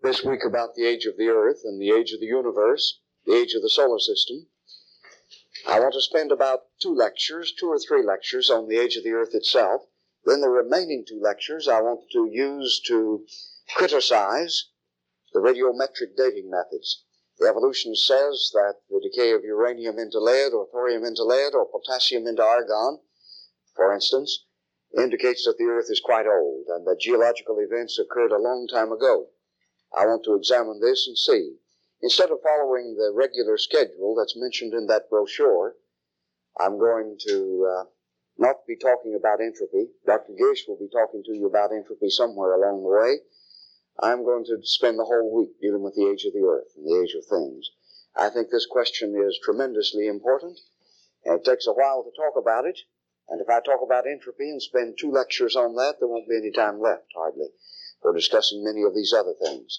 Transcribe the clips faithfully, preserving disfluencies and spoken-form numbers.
this week about the age of the Earth and the age of the universe, the age of the solar system. I want to spend about two lectures, two or three lectures on the age of the Earth itself. Then the remaining two lectures I want to use to criticize the radiometric dating methods. The evolutionist says that the decay of uranium into lead or thorium into lead or potassium into argon, for instance, indicates that the Earth is quite old and that geological events occurred a long time ago. I want to examine this and see. Instead of following the regular schedule that's mentioned in that brochure, I'm going to uh, not be talking about entropy. Doctor Gish will be talking to you about entropy somewhere along the way. I'm going to spend the whole week dealing with the age of the Earth and the age of things. I think this question is tremendously important, and it takes a while to talk about it. And if I talk about entropy and spend two lectures on that, there won't be any time left, hardly, for discussing many of these other things.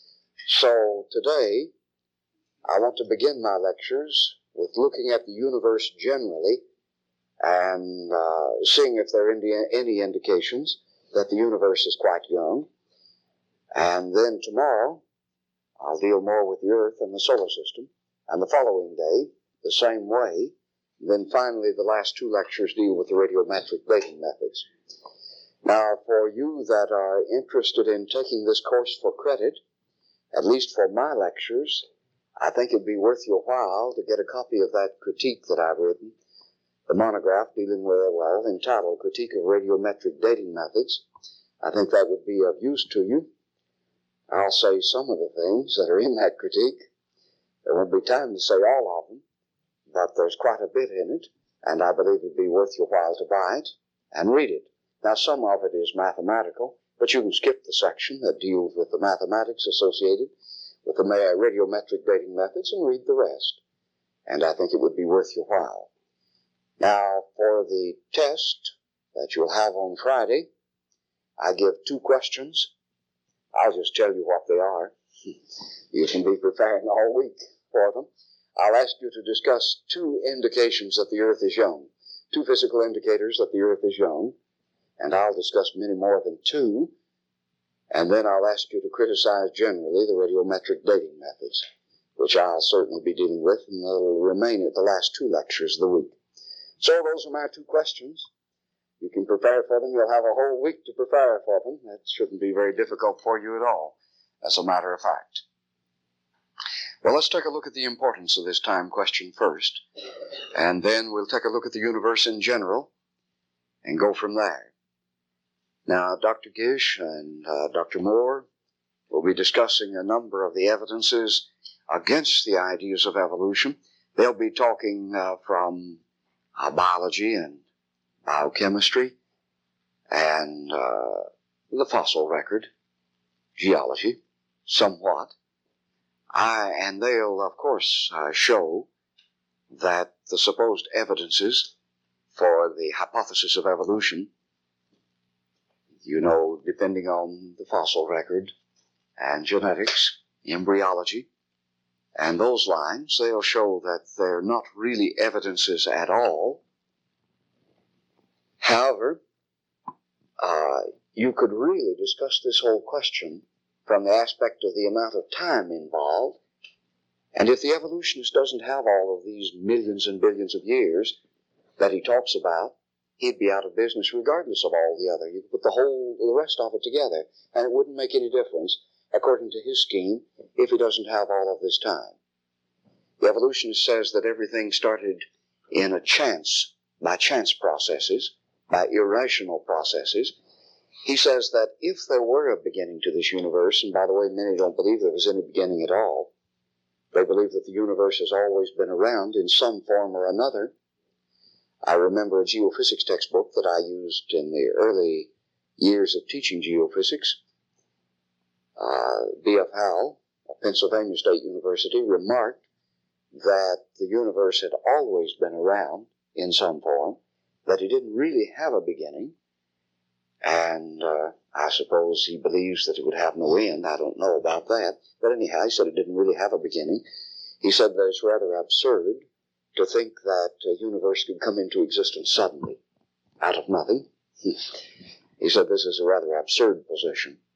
So today, I want to begin my lectures with looking at the universe generally and uh, seeing if there are any, any indications that the universe is quite young. And then tomorrow, I'll deal more with the Earth and the solar system. And the following day, the same way. Then finally, the last two lectures deal with the radiometric dating methods. Now, for you that are interested in taking this course for credit, at least for my lectures, I think it'd be worth your while to get a copy of that critique that I've written, the monograph dealing with, well, entitled Critique of Radiometric Dating Methods. I think that would be of use to you. I'll say some of the things that are in that critique. There won't be time to say all of them, but there's quite a bit in it, and I believe it'd be worth your while to buy it and read it. Now, some of it is mathematical, but you can skip the section that deals with the mathematics associated with the radiometric dating methods and read the rest. And I think it would be worth your while. Now, for the test that you'll have on Friday, I give two questions. I'll just tell you what they are. You can be preparing all week for them. I'll ask you to discuss two indications that the Earth is young, two physical indicators that the Earth is young, and I'll discuss many more than two, and then I'll ask you to criticize generally the radiometric dating methods, which I'll certainly be dealing with, and they'll remain at the last two lectures of the week. So those are my two questions. You can prepare for them. You'll have a whole week to prepare for them. That shouldn't be very difficult for you at all, as a matter of fact. Well, let's take a look at the importance of this time question first, and then we'll take a look at the universe in general and go from there. Now, Doctor Gish and uh, Doctor Moore will be discussing a number of the evidences against the ideas of evolution. They'll be talking uh, from uh, biology and biochemistry and uh, the fossil record, geology, somewhat. I, and they'll, of course, uh, show that the supposed evidences for the hypothesis of evolution, you know, depending on the fossil record and genetics, embryology, and those lines, they'll show that they're not really evidences at all. However, uh, you could really discuss this whole question from the aspect of the amount of time involved. And if the evolutionist doesn't have all of these millions and billions of years that he talks about, he'd be out of business regardless of all the other. You could put the whole, the rest of it together, and it wouldn't make any difference, according to his scheme, if he doesn't have all of this time. The evolutionist says that everything started in a chance, by chance processes, by irrational processes. He says that if there were a beginning to this universe, and by the way, many don't believe there was any beginning at all, they believe that the universe has always been around in some form or another. I remember a geophysics textbook that I used in the early years of teaching geophysics. Uh, B F Howell of Pennsylvania State University remarked that the universe had always been around in some form, that it didn't really have a beginning, and uh, I suppose he believes that it would have no end. I don't know about that. But anyhow, he said it didn't really have a beginning. He said that it's rather absurd to think that a universe could come into existence suddenly, out of nothing. He said this is a rather absurd position.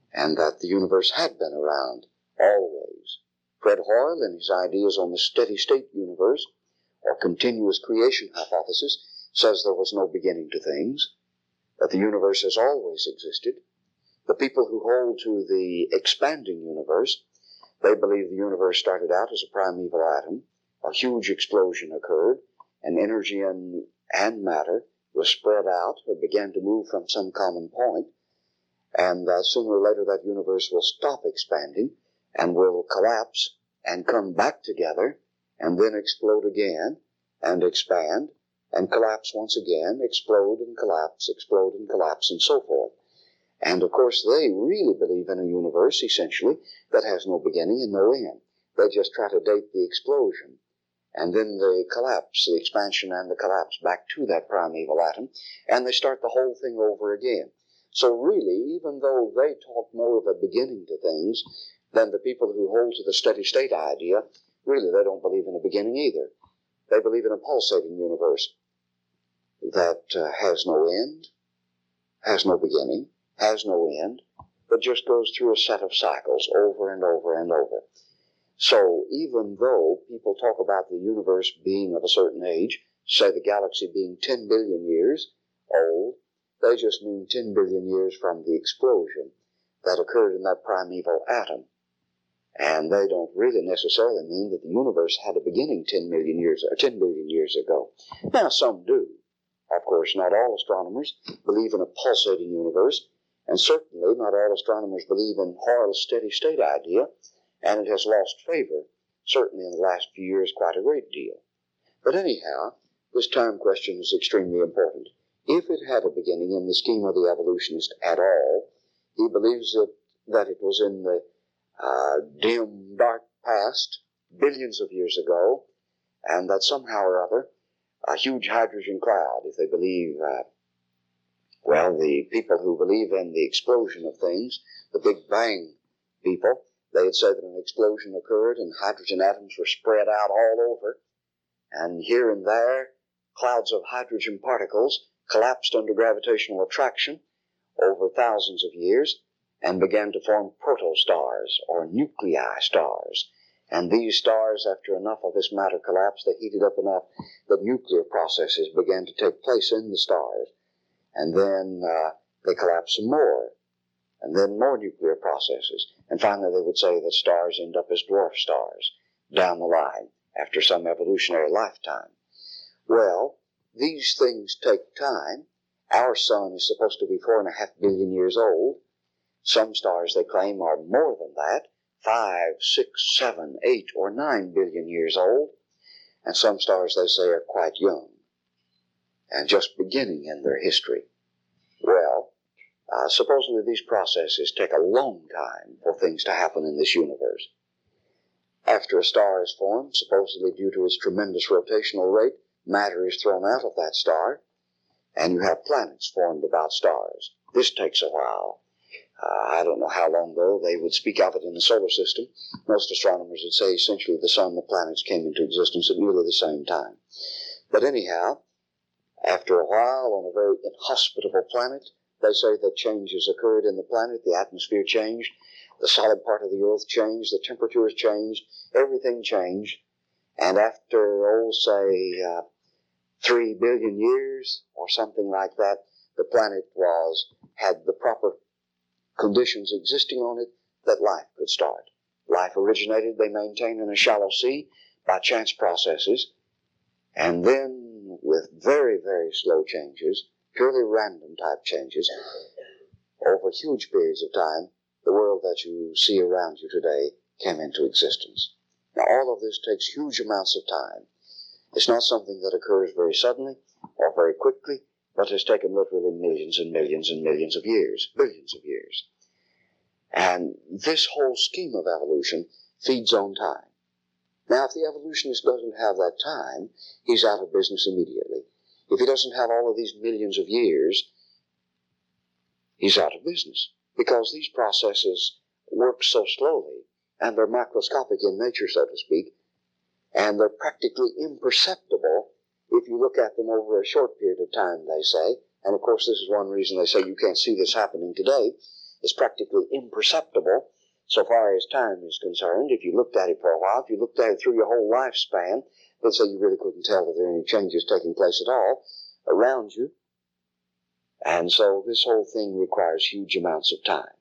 and that the universe had been around always. Fred Hoyle, in his ideas on the steady-state universe, or continuous creation hypothesis, says there was no beginning to things, that the universe has always existed. The people who hold to the expanding universe, they believe the universe started out as a primeval atom, a huge explosion occurred, and energy and, and matter was spread out or began to move from some common point, and uh, sooner or later that universe will stop expanding and will collapse and come back together and then explode again and expand and collapse once again, explode and collapse, explode and collapse, and so forth. And of course they really believe in a universe, essentially, that has no beginning and no end. They just try to date the explosion and then the collapse, the expansion and the collapse back to that primeval atom, and they start the whole thing over again. So really, even though they talk more of a beginning to things than the people who hold to the steady-state idea, really they don't believe in a beginning either. They believe in a pulsating universe that uh, has no end, has no beginning, has no end, but just goes through a set of cycles over and over and over. So even though people talk about the universe being of a certain age, say the galaxy being ten billion years old, they just mean ten billion years from the explosion that occurred in that primeval atom. And they don't really necessarily mean that the universe had a beginning ten million years or ten billion years ago. Now, some do. Of course, not all astronomers believe in a pulsating universe, and certainly not all astronomers believe in Hoyle's steady-state idea, and it has lost favor, certainly in the last few years, quite a great deal. But anyhow, this time question is extremely important. If it had a beginning in the scheme of the evolutionist at all, he believes that, that it was in the uh, dim, dark past, billions of years ago, and that somehow or other, a huge hydrogen cloud, if they believe, uh, well, the people who believe in the explosion of things, the Big Bang people, they'd say that an explosion occurred and hydrogen atoms were spread out all over, and here and there, clouds of hydrogen particles collapsed under gravitational attraction over thousands of years and began to form protostars, or nuclei stars. And these stars, after enough of this matter collapsed, they heated up enough that nuclear processes began to take place in the stars. And then uh, they collapsed some more, and then more nuclear processes. And finally they would say that stars end up as dwarf stars down the line after some evolutionary lifetime. Well, these things take time. Our sun is supposed to be four and a half billion years old. Some stars, they claim, are more than that, five, six, seven, eight, or nine billion years old. And some stars, they say, are quite young and just beginning in their history. Well, uh, supposedly these processes take a long time for things to happen in this universe. After a star is formed, supposedly due to its tremendous rotational rate, matter is thrown out of that star, and you have planets formed about stars. This takes a while. Uh, I don't know how long, though, they would speak of it in the solar system. Most astronomers would say essentially the sun and the planets came into existence at nearly the same time. But anyhow, after a while, on a very inhospitable planet, they say that changes occurred in the planet. The atmosphere changed, the solid part of the earth changed, the temperatures changed, everything changed. And after, oh, say, uh, three billion years or something like that, the planet was, had the proper conditions existing on it that life could start. Life originated, they maintain, in a shallow sea by chance processes, and then with very, very slow changes, purely random type changes, over huge periods of time, the world that you see around you today came into existence. Now, all of this takes huge amounts of time. It's not something that occurs very suddenly or very quickly, but has taken literally millions and millions and millions of years, billions of years. And this whole scheme of evolution feeds on time. Now, if the evolutionist doesn't have that time, he's out of business immediately. If he doesn't have all of these millions of years, he's out of business, because these processes work so slowly, and they're macroscopic in nature, so to speak, and they're practically imperceptible if you look at them over a short period of time, they say. And of course, this is one reason they say you can't see this happening today, is practically imperceptible so far as time is concerned. If you looked at it for a while, if you looked at it through your whole lifespan, let's say you really couldn't tell that there are any changes taking place at all around you. And so this whole thing requires huge amounts of time.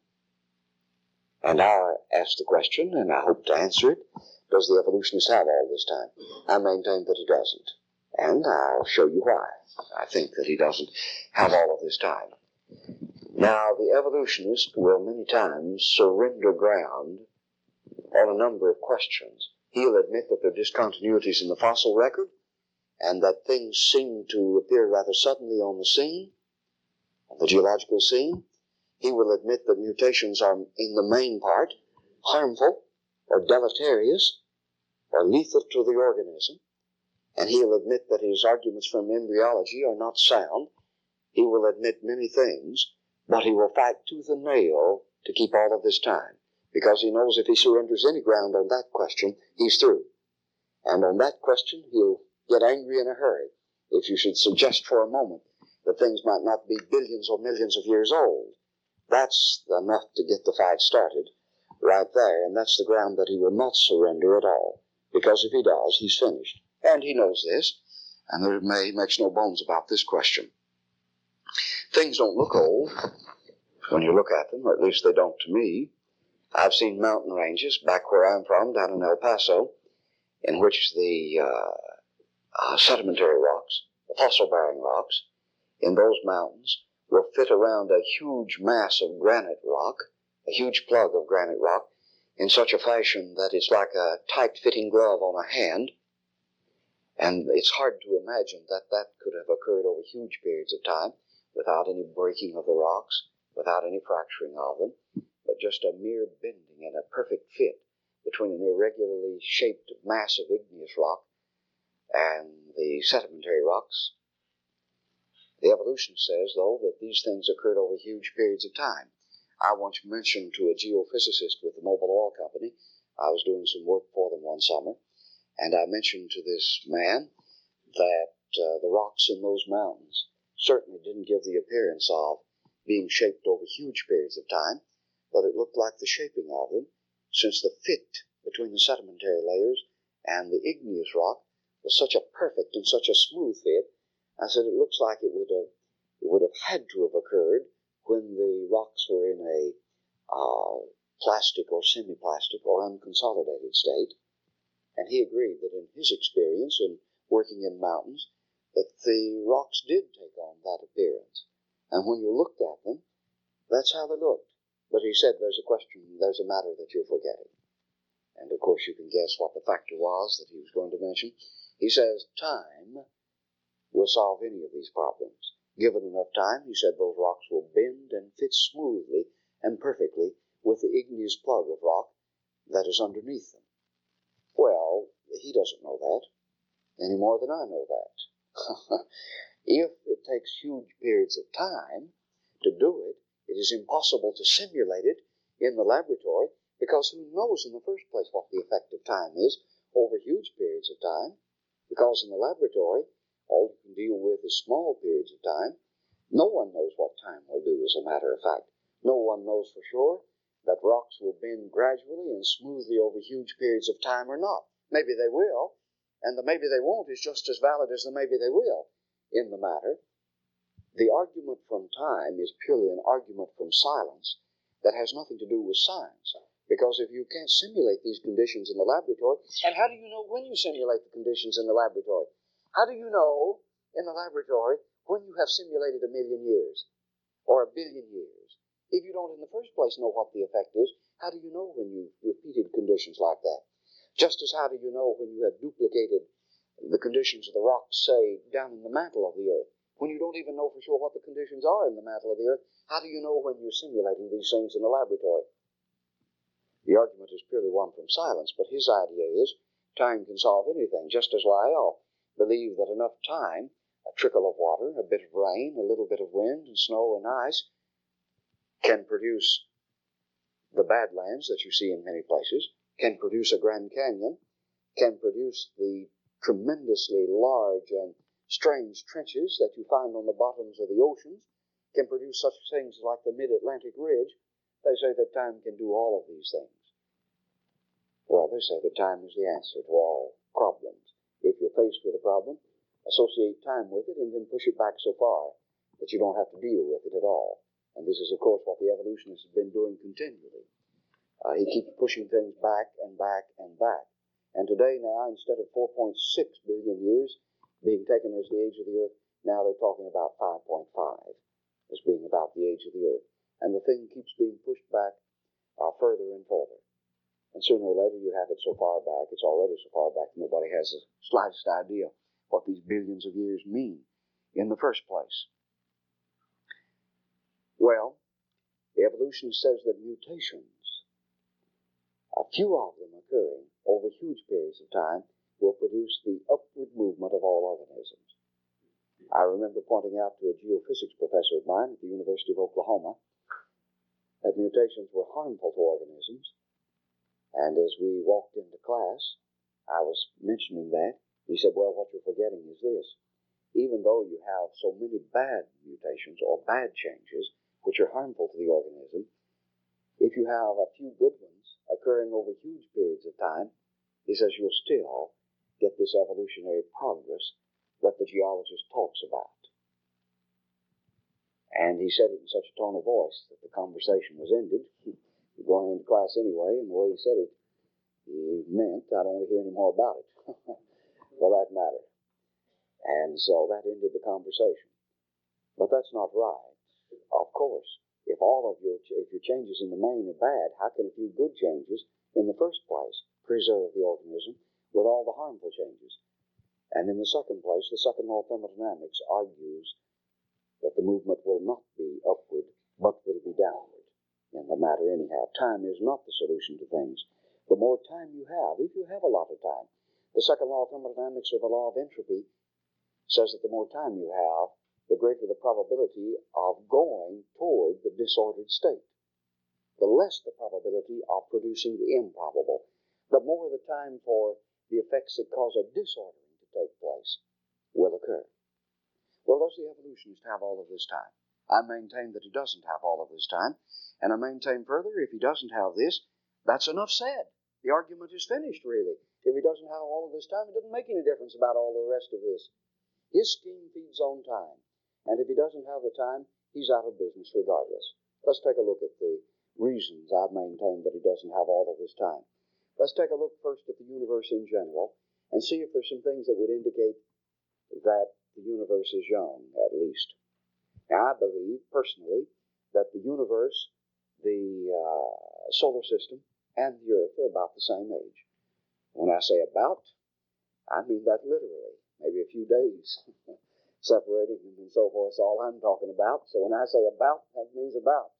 And I ask the question, and I hope to answer it, does the evolutionist have all this time? I maintain that he doesn't. And I'll show you why. I think that he doesn't have all of this time. Now, the evolutionist will many times surrender ground on a number of questions. He'll admit that there are discontinuities in the fossil record, and that things seem to appear rather suddenly on the scene, on the geological scene. He will admit that mutations are, in the main part, harmful or deleterious or lethal to the organism. And he'll admit that his arguments from embryology are not sound. He will admit many things, but he will fight tooth and nail to keep all of this time, because he knows if he surrenders any ground on that question, he's through. And on that question, he'll get angry in a hurry if you should suggest for a moment that things might not be billions or millions of years old. That's enough to get the fight started right there, and that's the ground that he will not surrender at all, because if he does, he's finished. And he knows this, and there may, he makes no bones about this question. Things don't look old when you look at them, or at least they don't to me. I've seen mountain ranges back where I'm from, down in El Paso, in which the uh, uh, sedimentary rocks, the fossil-bearing rocks, in those mountains will fit around a huge mass of granite rock, a huge plug of granite rock, in such a fashion that it's like a tight-fitting glove on a hand. And it's hard to imagine that that could have occurred over huge periods of time without any breaking of the rocks, without any fracturing of them, but just a mere bending and a perfect fit between an irregularly shaped mass of igneous rock and the sedimentary rocks. The evolutionist says, though, that these things occurred over huge periods of time. I once mentioned to a geophysicist with the Mobil Oil Company, I was doing some work for them one summer, and I mentioned to this man that uh, the rocks in those mountains certainly didn't give the appearance of being shaped over huge periods of time, but it looked like the shaping of them, since the fit between the sedimentary layers and the igneous rock was such a perfect and such a smooth fit. I said it looks like it would have it would have had to have occurred when the rocks were in a uh, plastic or semi-plastic or unconsolidated state. And he agreed that in his experience in working in mountains, that the rocks did take on that appearance. And when you looked at them, that's how they looked. But he said there's a question, there's a matter that you're forgetting. And of course you can guess what the factor was that he was going to mention. He says time will solve any of these problems. Given enough time, he said those rocks will bend and fit smoothly and perfectly with the igneous plug of rock that is underneath them. Well, he doesn't know that any more than I know that. If it takes huge periods of time to do it, it is impossible to simulate it in the laboratory, because who knows in the first place what the effect of time is over huge periods of time? Because in the laboratory, all you can deal with is small periods of time. No one knows what time will do, as a matter of fact. No one knows for sure that rocks will bend gradually and smoothly over huge periods of time or not. Maybe they will, and the maybe they won't is just as valid as the maybe they will in the matter. The argument from time is purely an argument from silence that has nothing to do with science. Because if you can't simulate these conditions in the laboratory, and how do you know when you simulate the conditions in the laboratory? How do you know in the laboratory when you have simulated a million years or a billion years? If you don't in the first place know what the effect is, how do you know when you've repeated conditions like that? Just as how do you know when you have duplicated the conditions of the rocks, say, down in the mantle of the earth? When you don't even know for sure what the conditions are in the mantle of the earth, how do you know when you're simulating these things in the laboratory? The argument is purely one from silence, but his idea is time can solve anything, just as Lyell believed that enough time, a trickle of water, a bit of rain, a little bit of wind and snow and ice, can produce the Badlands that you see in many places, can produce a Grand Canyon, can produce the tremendously large and strange trenches that you find on the bottoms of the oceans, can produce such things like the Mid-Atlantic Ridge, They say that time can do all of these things. Well, they say that time is the answer to all problems. If you're faced with a problem, associate time with it and then push it back so far that you don't have to deal with it at all. And this is, of course, what the evolutionists have been doing continually. Uh, he keeps pushing things back and back and back. And today now, instead of four point six billion years being taken as the age of the earth, now they're talking about five point five as being about the age of the earth. And the thing keeps being pushed back uh, further and further. And sooner or later you have it so far back, it's already so far back, nobody has the slightest idea what these billions of years mean in the first place. Well, the evolutionist says that mutations, a few of them occurring over huge periods of time, will produce the upward movement of all organisms. I remember pointing out to a geophysics professor of mine at the University of Oklahoma that mutations were harmful to organisms. And as we walked into class, I was mentioning that. He said, well, what you're forgetting is this. Even though you have so many bad mutations or bad changes, which are harmful to the organism, if you have a few good ones occurring over huge periods of time, he says you'll still get this evolutionary progress that the geologist talks about. And he said it in such a tone of voice that the conversation was ended. We're going into class anyway, and the way he said it, he meant I don't want to hear any more about it, for that matter. And so that ended the conversation. But that's not right. Of course, if all of your if your changes in the main are bad, how can a few good changes in the first place preserve the organism with all the harmful changes? And in the second place, the second law of thermodynamics argues that the movement will not be upward, but will be downward. In the matter anyhow, time is not the solution to things. The more time you have, if you have a lot of time, the second law of thermodynamics, or the law of entropy, says that the more time you have, the greater the probability of going toward the disordered state. The less the probability of producing the improbable. The more the time for the effects that cause a disordering to take place will occur. Well, does the evolutionist have all of this time? I maintain that he doesn't have all of this time. And I maintain further, if he doesn't have this, that's enough said. The argument is finished, really. If he doesn't have all of this time, it doesn't make any difference about all the rest of this. His scheme feeds on time. And if he doesn't have the time, he's out of business regardless. Let's take a look at the reasons I've maintained that he doesn't have all of this time. Let's take a look first at the universe in general and see if there's some things that would indicate that the universe is young, at least. Now, I believe, personally, that the universe, the uh, solar system, and the earth are about the same age. When I say about, I mean that literally. Maybe a few days separating them and so forth is all I'm talking about. So when I say about, that means about.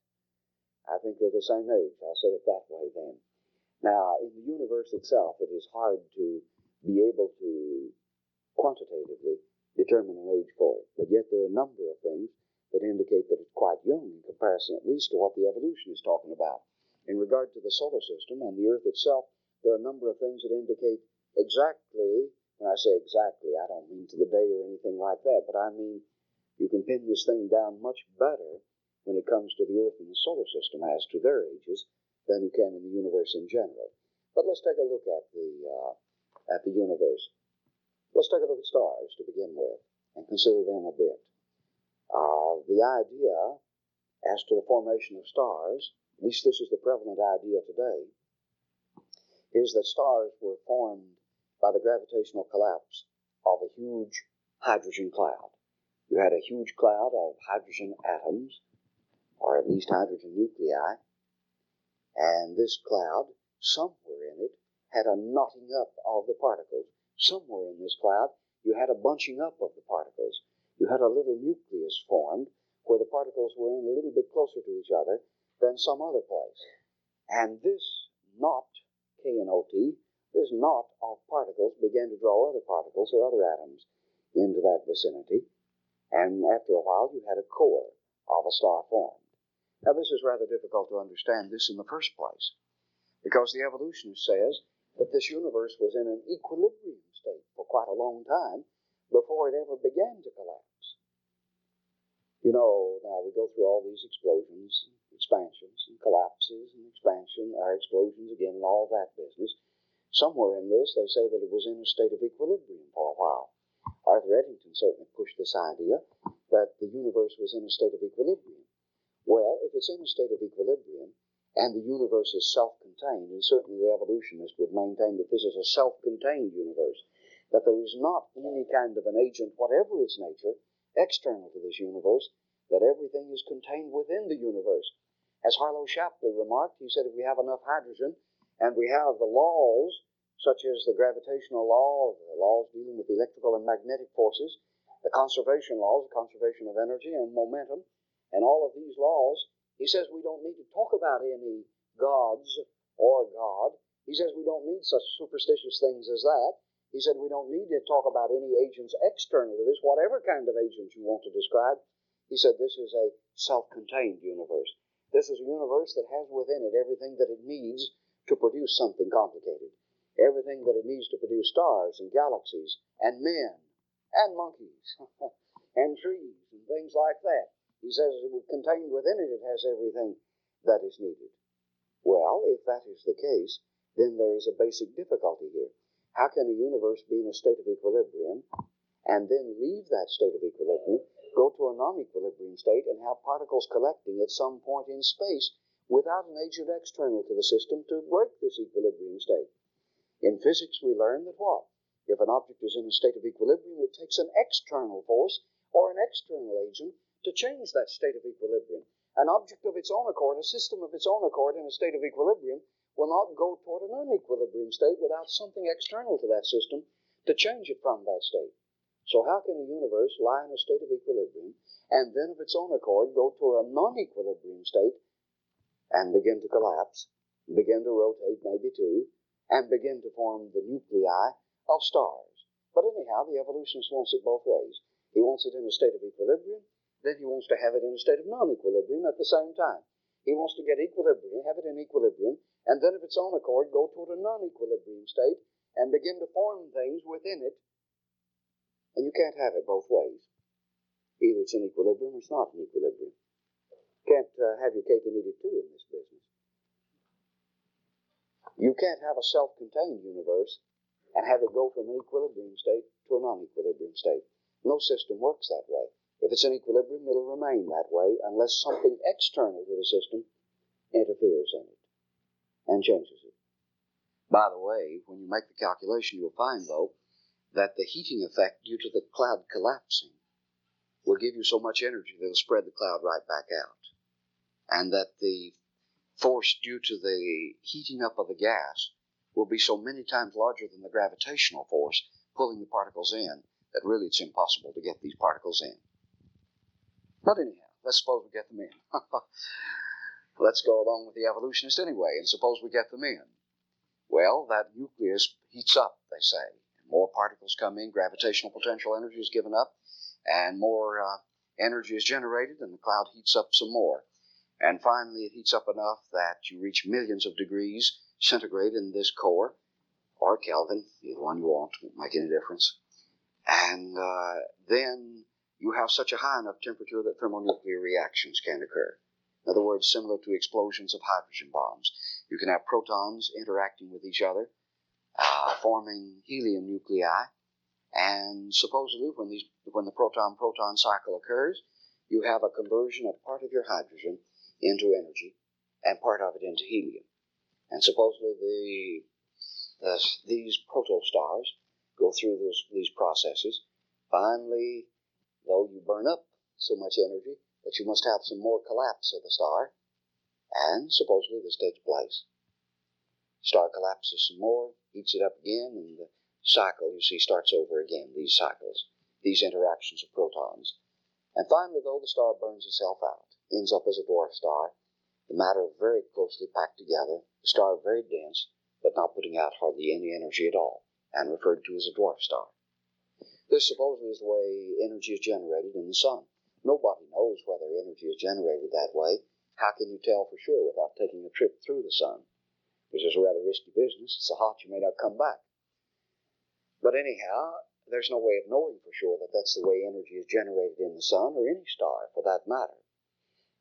I think they're the same age. I'll say it that way then. Now, in the universe itself, it is hard to be able to quantitatively determine an age for it. But yet there are a number of things that indicate that it's quite young in comparison at least to what the evolution is talking about. In regard to the solar system and the earth itself, there are a number of things that indicate exactly, when I say exactly, I don't mean to the day or anything like that, but I mean you can pin this thing down much better when it comes to the earth and the solar system as to their ages than you can in the universe in general. But let's take a look at the, uh, at the universe. Let's take a look at stars to begin with and consider them a bit. Uh, the idea as to the formation of stars, at least this is the prevalent idea today, is that stars were formed by the gravitational collapse of a huge hydrogen cloud. You had a huge cloud of hydrogen atoms, or at least hydrogen nuclei, and this cloud, somewhere in it, had a knotting up of the particles. Somewhere in this cloud, you had a bunching up of the particles. You had a little nucleus formed where the particles were in a little bit closer to each other than some other place. And this knot, K N O T, this knot of particles began to draw other particles or other atoms into that vicinity. And after a while, you had a core of a star formed. Now, this is rather difficult to understand this in the first place, because the evolutionist says that this universe was in an equilibrium state for quite a long time before it ever began to collapse. You know, now we go through all these explosions, expansions, and collapses. fire explosions again and all that business. Somewhere in this, they say that it was in a state of equilibrium for a while. Arthur Eddington certainly pushed this idea that the universe was in a state of equilibrium. Well, if it's in a state of equilibrium, and the universe is self-contained, and certainly the evolutionist would maintain that this is a self-contained universe, that there is not any kind of an agent, whatever its nature, external to this universe, that everything is contained within the universe. As Harlow Shapley remarked, he said if we have enough hydrogen, and we have the laws, such as the gravitational law, the laws dealing with electrical and magnetic forces, the conservation laws, the conservation of energy and momentum, and all of these laws, he says we don't need to talk about any gods or God. He says we don't need such superstitious things as that. He said we don't need to talk about any agents external to this, whatever kind of agents you want to describe. He said this is a self-contained universe. This is a universe that has within it everything that it needs to produce something complicated. Everything that it needs to produce stars and galaxies and men and monkeys and trees and things like that. He says contained within it, it has everything that is needed. Well, if that is the case, then there is a basic difficulty here. How can a universe be in a state of equilibrium and then leave that state of equilibrium, go to a non-equilibrium state, and have particles collecting at some point in space without an agent external to the system to break this equilibrium state? In physics, we learn that what? If an object is in a state of equilibrium, it takes an external force or an external agent to change that state of equilibrium. An object of its own accord, a system of its own accord in a state of equilibrium, will not go toward an unequilibrium state without something external to that system to change it from that state. So how can a universe lie in a state of equilibrium and then of its own accord go to a non-equilibrium state and begin to collapse, begin to rotate maybe too, and begin to form the nuclei of stars? But anyhow, the evolutionist wants it both ways. He wants it in a state of equilibrium, then he wants to have it in a state of non-equilibrium at the same time. He wants to get equilibrium, have it in equilibrium, and then of its own accord go toward a non-equilibrium state and begin to form things within it. And you can't have it both ways. Either it's in equilibrium or it's not in equilibrium. Can't uh, have your cake and eat it too in this business. You can't have a self-contained universe and have it go from an equilibrium state to a non-equilibrium state. No system works that way. If it's in equilibrium, it'll remain that way unless something external to the system interferes in it and changes it. By the way, when you make the calculation, you'll find, though, that the heating effect due to the cloud collapsing will give you so much energy that it'll spread the cloud right back out. And that the force due to the heating up of the gas will be so many times larger than the gravitational force pulling the particles in that really it's impossible to get these particles in. But anyhow, let's suppose we get them in. Let's go along with the evolutionist anyway, and suppose we get them in. Well, that nucleus heats up, they say. More particles come in, gravitational potential energy is given up, and more uh, energy is generated, and the cloud heats up some more. And finally, it heats up enough that you reach millions of degrees centigrade in this core, or Kelvin, either one you want, won't make any difference. And uh, then you have such a high enough temperature that thermonuclear reactions can occur. In other words, similar to explosions of hydrogen bombs. You can have protons interacting with each other, uh, forming helium nuclei, and supposedly when, these, when the proton-proton cycle occurs, you have a conversion of part of your hydrogen into energy and part of it into helium. And supposedly the, the, these protostars go through those, these processes. Finally, though, you burn up so much energy that you must have some more collapse of the star, and supposedly this takes place. Star collapses some more, heats it up again, and the cycle, you see, starts over again, these cycles, these interactions of protons. And finally, though, the star burns itself out, ends up as a dwarf star, the matter very closely packed together, the star very dense, but not putting out hardly any energy at all, and referred to as a dwarf star. This supposedly is the way energy is generated in the sun. Nobody knows whether energy is generated that way. How can you tell for sure without taking a trip through the sun? Which is a rather risky business. It's so hot you may not come back. But anyhow, there's no way of knowing for sure that that's the way energy is generated in the sun or any star for that matter.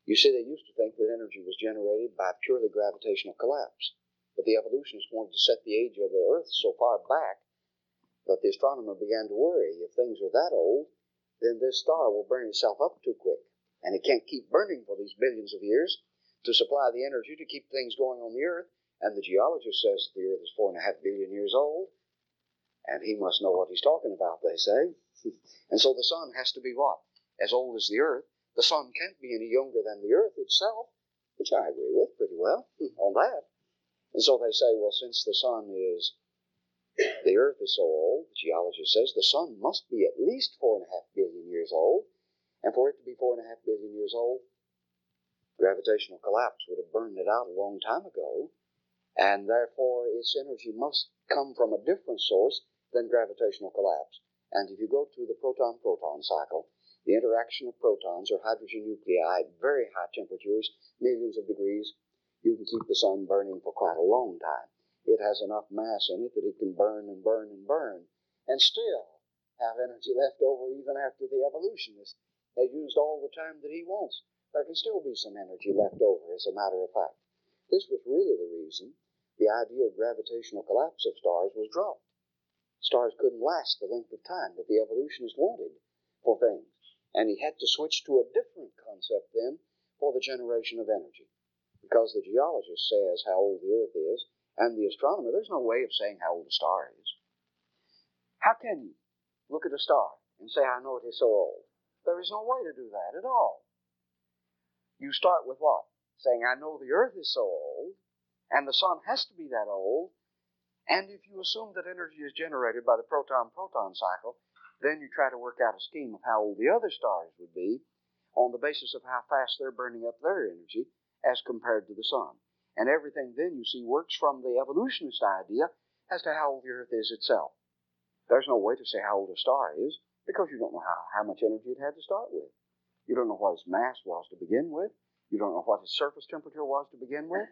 You see, they used to think that energy was generated by purely gravitational collapse. But the evolutionists wanted to set the age of the Earth so far back that the astronomer began to worry. If things are that old, then this star will burn itself up too quick. And it can't keep burning for these billions of years to supply the energy to keep things going on the Earth. And the geologist says the Earth is four and a half billion years old. And he must know what he's talking about, they say. And so the sun has to be what? As old as the Earth. The sun can't be any younger than the Earth itself, which I agree with pretty well on that. And so they say, well, since the sun is, the Earth is so old, the geologist says, the sun must be at least four and a half billion years old. And for it to be four and a half billion years old, gravitational collapse would have burned it out a long time ago. And therefore, its energy must come from a different source than gravitational collapse. And if you go to the proton-proton cycle, the interaction of protons or hydrogen nuclei at very high temperatures, millions of degrees, you can keep the sun burning for quite a long time. It has enough mass in it that it can burn and burn and burn and still have energy left over even after the evolutionist has used all the time that he wants. There can still be some energy left over, as a matter of fact. This was really the reason the idea of gravitational collapse of stars was dropped. Stars couldn't last the length of time that the evolutionist wanted for things. And he had to switch to a different concept then for the generation of energy. Because the geologist says how old the Earth is, and the astronomer, there's no way of saying how old a star is. How can you look at a star and say, I know it is so old? There is no way to do that at all. You start with what? Saying, I know the Earth is so old, and the sun has to be that old, and if you assume that energy is generated by the proton-proton cycle, then you try to work out a scheme of how old the other stars would be on the basis of how fast they're burning up their energy as compared to the sun. And everything then you see works from the evolutionist idea as to how old the Earth is itself. There's no way to say how old a star is because you don't know how, how much energy it had to start with. You don't know what its mass was to begin with. You don't know what its surface temperature was to begin with.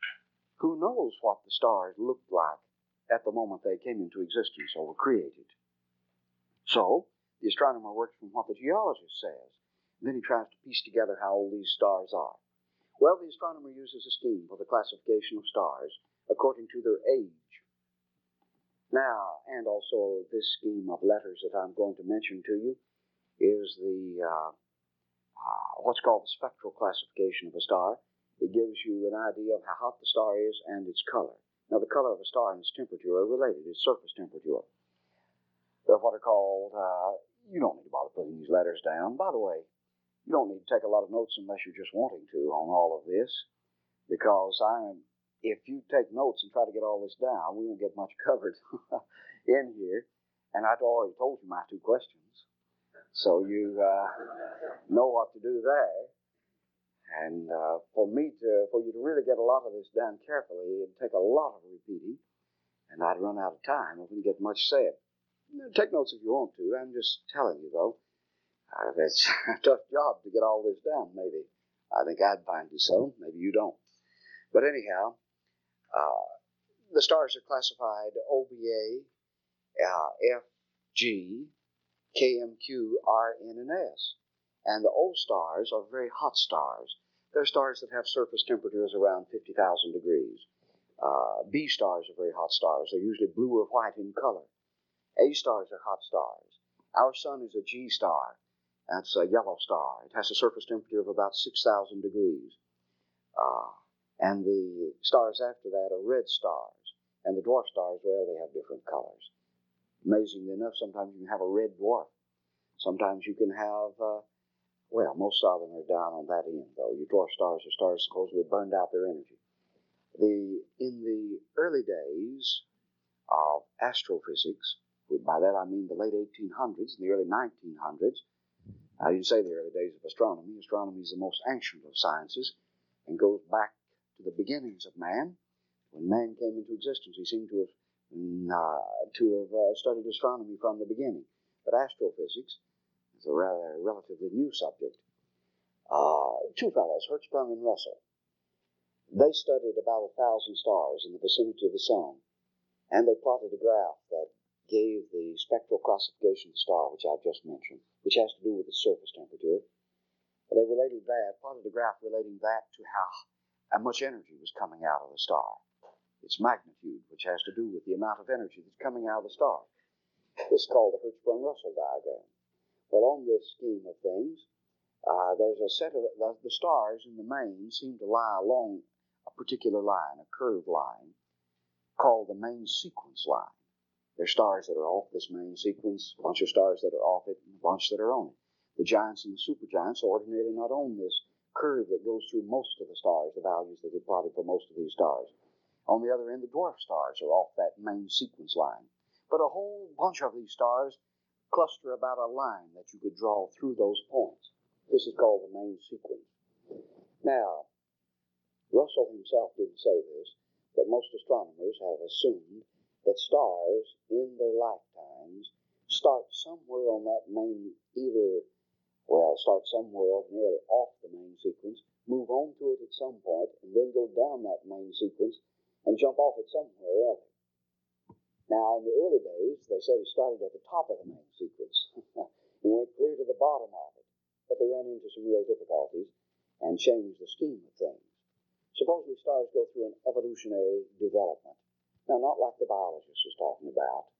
Who knows what the stars looked like at the moment they came into existence or were created? So, the astronomer works from what the geologist says. And then he tries to piece together how old these stars are. Well, the astronomer uses a scheme for the classification of stars according to their age. Now, and also this scheme of letters that I'm going to mention to you is the uh, uh, what's called the spectral classification of a star. It gives you an idea of how hot the star is and its color. Now, the color of a star and its temperature are related. Its surface temperature. They're what are called, uh, you don't need to bother putting these letters down. By the way, you don't need to take a lot of notes unless you're just wanting to on all of this, because I'm, if you take notes and try to get all this down, we won't get much covered in here. And I've already told you my two questions, so you uh, know what to do there. And uh, for me to, for you to really get a lot of this done carefully, it'd take a lot of repeating, and I'd run out of time. I wouldn't get much said. Take notes if you want to. I'm just telling you, though. Uh, that's a tough job to get all this down, maybe. I think I'd find it so. Maybe you don't. But anyhow, uh, the stars are classified O B A, uh, F, G, K, M, Q, R, N, and S. And the O stars are very hot stars. They're stars that have surface temperatures around fifty thousand degrees. Uh, B stars are very hot stars. They're usually blue or white in color. A stars are hot stars. Our sun is a G star. That's a yellow star. It has a surface temperature of about six thousand degrees. Uh, and the stars after that are red stars. And the dwarf stars, well, they have different colors. Amazingly enough, sometimes you can have a red dwarf. Sometimes you can have, uh, well, most of them are down on that end, though. Your dwarf stars are stars supposedly burned out their energy. The In the early days of astrophysics, by that I mean the late eighteen hundreds and the early nineteen hundreds, I didn't say the early days of astronomy. Astronomy is the most ancient of sciences and goes back to the beginnings of man. When man came into existence, he seemed to have, uh, to have uh, studied astronomy from the beginning. But astrophysics is a rather relatively new subject. Uh, two fellows, Hertzsprung and Russell, they studied about a thousand stars in the vicinity of the sun, and they plotted a graph that gave the spectral classification of the star, which I've just mentioned, which has to do with its surface temperature. They related that, plotted a graph relating that to how, how much energy was coming out of the star. Its magnitude, which has to do with the amount of energy that's coming out of the star. This is called the Hertzsprung-Russell diagram. Well, on this scheme of things, uh, there's a set of, the, the stars in the main seem to lie along a particular line, a curved line, called the main sequence line. There's stars that are off this main sequence, a bunch of stars that are off it, and a bunch that are on it. The giants and the supergiants are ordinarily not on this curve that goes through most of the stars, the values that they plotted for most of these stars. On the other end, the dwarf stars are off that main sequence line. But a whole bunch of these stars cluster about a line that you could draw through those points. This is called the main sequence. Now, Russell himself didn't say this, but most astronomers have assumed that stars in their lifetimes start somewhere on that main, either, well, start somewhere ordinarily off the main sequence, move on to it at some point, and then go down that main sequence and jump off it somewhere or other. Now, in the early days, they said it started at the top of the main sequence and went clear to the bottom of it, but they ran into some real difficulties and changed the scheme of things. Supposedly stars go through an evolutionary development. Now, not like the biologist is talking about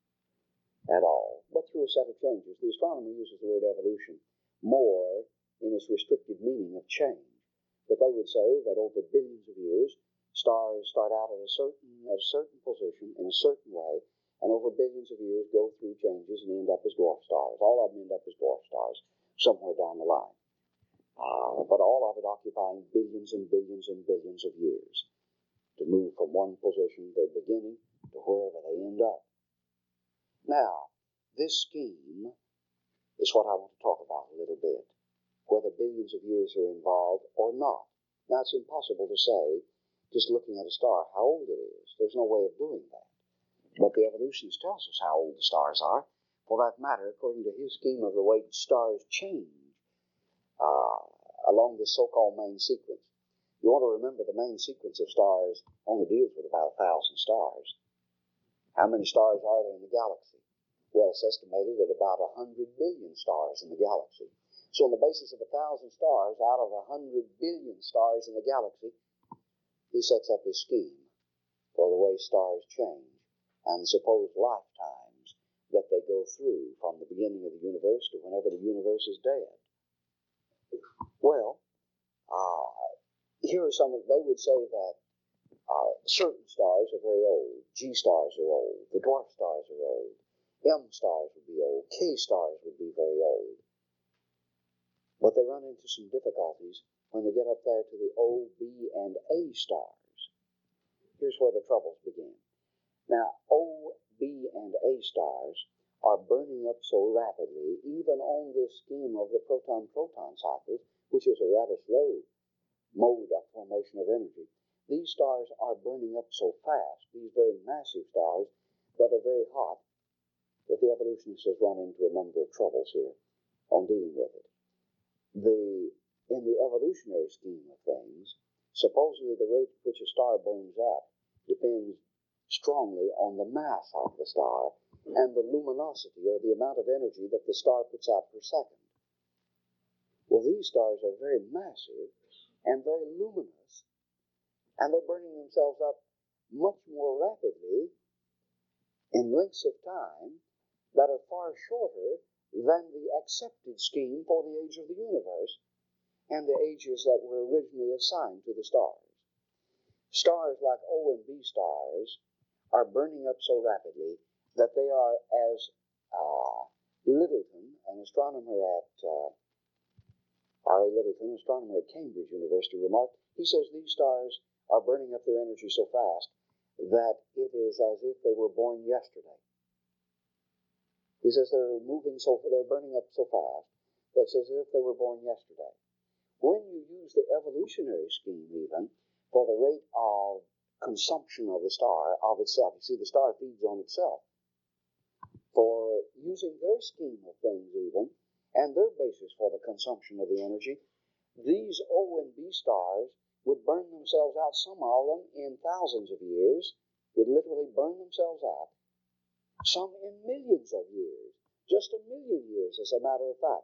at all, but through a set of changes. The astronomer uses the word evolution more in its restricted meaning of change. But they would say that over billions of years, stars start out at a certain at a certain position in a certain way, and over billions of years go through changes and end up as dwarf stars. All of them end up as dwarf stars somewhere down the line. Uh, but all of it occupying billions and billions and billions of years to move from one position, their beginning, to wherever they end up. Now, this scheme is what I want to talk about a little bit, whether billions of years are involved or not. Now, it's impossible to say, just looking at a star, how old it is. There's no way of doing that. But the evolutionist tells us how old the stars are. For that matter, according to his scheme of the way stars change uh, along this so-called main sequence. You want to remember the main sequence of stars only deals with about a thousand stars. How many stars are there in the galaxy? Well, it's estimated at about a hundred billion stars in the galaxy. So on the basis of a thousand stars out of a hundred billion stars in the galaxy, he sets up his scheme for the way stars change and supposed lifetimes that they go through from the beginning of the universe to whenever the universe is dead. Well, uh, here are some of, they would say that uh, certain stars are very old. G stars are old. The dwarf stars are old. M stars would be old. K stars would be very old. But they run into some difficulties when they get up there to the O, B, and A stars. Here's where the troubles begin. Now, O, B, and A stars are burning up so rapidly, even on this scheme of the proton-proton cycles, which is a rather slow mode of formation of energy. These stars are burning up so fast, these very massive stars that are very hot, that the evolutionists have run into a number of troubles here on dealing with it. The In the evolutionary scheme of things, supposedly the rate at which a star burns up depends strongly on the mass of the star and the luminosity, or the amount of energy that the star puts out per second. Well, these stars are very massive and very luminous, and they're burning themselves up much more rapidly in lengths of time that are far shorter than the accepted scheme for the age of the universe and the ages that were originally assigned to the stars. Stars like O and B stars are burning up so rapidly that they are, as uh, Littleton, an astronomer at uh, R A Littleton, astronomer at Cambridge University, remarked, he says these stars are burning up their energy so fast that it is as if they were born yesterday. He says they're moving so, they're burning up so fast that it's as if they were born yesterday. When you use the evolutionary scheme even for the rate of consumption of the star of itself, you see the star feeds on itself, for using their scheme of things even, and their basis for the consumption of the energy, these O and B stars would burn themselves out, some of them in thousands of years, would literally burn themselves out, some in millions of years, just a million years as a matter of fact.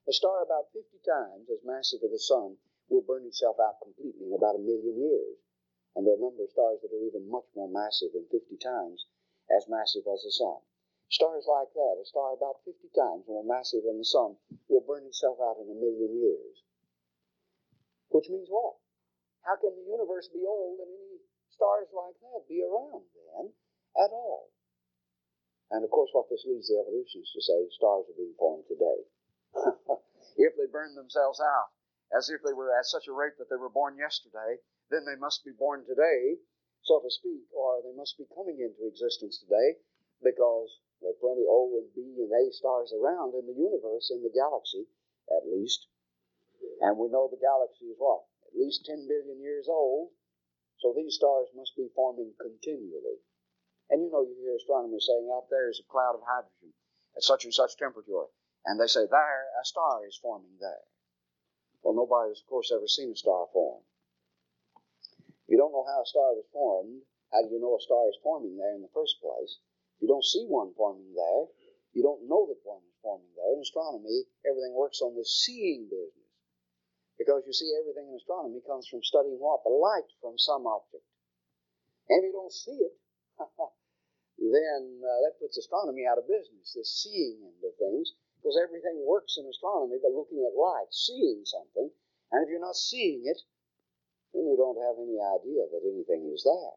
A star about fifty times as massive as the sun will burn itself out completely in about a million years. And there are a number of stars that are even much more massive than fifty times as massive as the sun. Stars like that, a star about fifty times more massive than the sun, will burn itself out in a million years. Which means what? How can the universe be old and any stars like that be around then at all? And of course, what this leads the evolutionists to say, stars are being formed today. If they burn themselves out as if they were at such a rate that they were born yesterday, then they must be born today, so to speak, or they must be coming into existence today, because there are plenty O and B and A stars around in the universe, in the galaxy, at least. And we know the galaxy is what? At least ten billion years old. So these stars must be forming continually. And you know, you hear astronomers saying, out there is a cloud of hydrogen at such and such temperature. And they say, there, a star is forming there. Well, nobody's, of course, ever seen a star form. If you don't know how a star was formed, how do you know a star is forming there in the first place? You don't see one forming there. You don't know that one is forming there. In astronomy, everything works on this seeing business. Because you see, everything in astronomy comes from studying what? The light from some object. And if you don't see it, then uh, that puts astronomy out of business, this seeing end of things, because everything works in astronomy by looking at light, seeing something. And if you're not seeing it, then you don't have any idea that anything is there.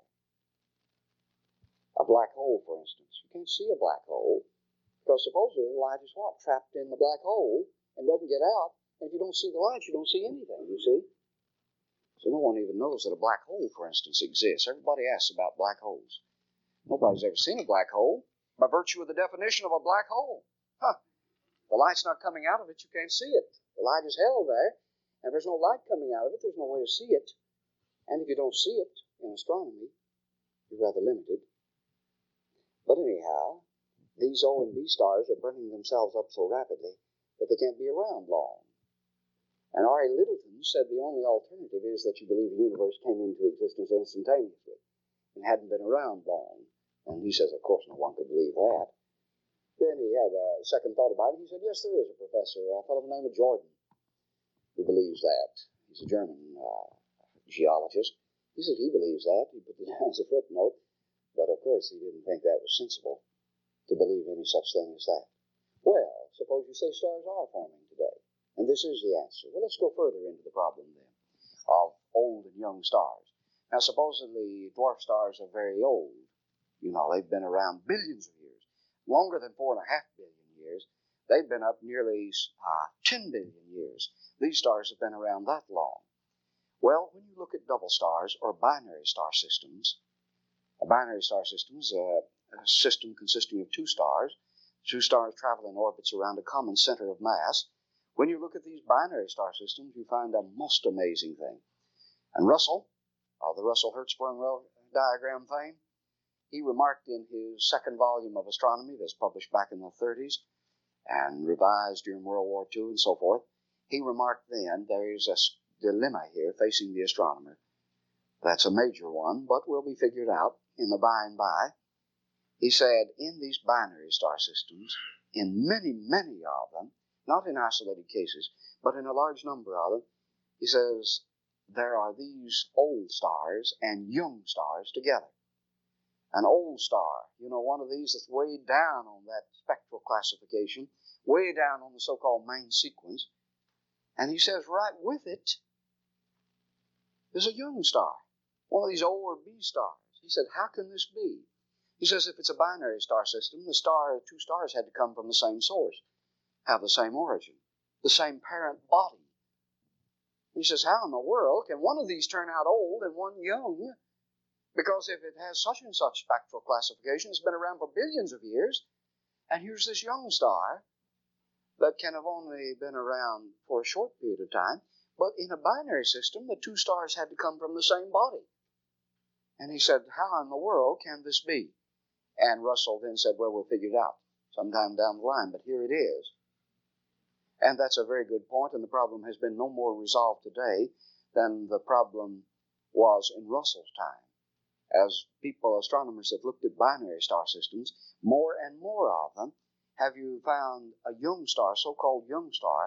A black hole, for instance. You can't see a black hole, because supposedly the light is what? Trapped in the black hole and doesn't get out. And if you don't see the light, you don't see anything, you see? So no one even knows that a black hole, for instance, exists. Everybody asks about black holes. Nobody's ever seen a black hole by virtue of the definition of a black hole. Huh. The light's not coming out of it, you can't see it. The light is held there, and if there's no light coming out of it, there's no way to see it. And if you don't see it in astronomy, you're rather limited. But anyhow, these O and B stars are burning themselves up so rapidly that they can't be around long. And R A Lyttelton said the only alternative is that you believe the universe came into existence instantaneously and hadn't been around long. And he says, of course, no one could believe that. Then he had a second thought about it. He said, yes, there is a professor, a fellow by the name of Jordan, who believes that. He's a German uh, geologist. He said he believes that. He put it down as a footnote. But, of course, he didn't think that was sensible to believe any such thing as that. Well, suppose you say stars are forming today. And this is the answer. Well, let's go further into the problem then of old and young stars. Now, supposedly dwarf stars are very old. You know, they've been around billions of years, longer than four and a half billion years. They've been up nearly uh, ten billion years. These stars have been around that long. Well, when you look at double stars or binary star systems, a binary star system is a, a system consisting of two stars. Two stars travel in orbits around a common center of mass. When you look at these binary star systems, you find a most amazing thing. And Russell, of the Russell-Hertzsprung diagram fame, he remarked in his second volume of astronomy that's published back in the thirties and revised during World War Two and so forth, he remarked then there is a dilemma here facing the astronomer. That's a major one, but will be figured out in the by and by. He said, in these binary star systems, in many, many of them, not in isolated cases, but in a large number of them, he says, there are these old stars and young stars together. An old star, you know, one of these that's way down on that spectral classification, way down on the so-called main sequence. And he says, right with it is a young star, one of these O or B stars. He said, how can this be? He says, if it's a binary star system, the star, two stars had to come from the same source, have the same origin, the same parent body. He says, how in the world can one of these turn out old and one young? Because if it has such and such spectral classification, it's been around for billions of years, and here's this young star that can have only been around for a short period of time, but in a binary system, the two stars had to come from the same body. And he said, how in the world can this be? And Russell then said, well, we'll figure it out sometime down the line, but here it is. And that's a very good point, and the problem has been no more resolved today than the problem was in Russell's time. As people, astronomers have looked at binary star systems, more and more of them, have you found a young star, so-called young star,